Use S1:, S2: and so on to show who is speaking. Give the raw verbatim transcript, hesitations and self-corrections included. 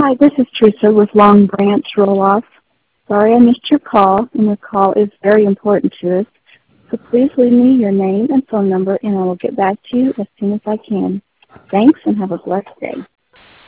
S1: Hi, this is Teresa with Long Branch Roll-Off. Sorry I missed your call, and your call is very important to us. So please leave me your name and phone number, and I will get back to you as soon as I can. Thanks, and have a blessed day.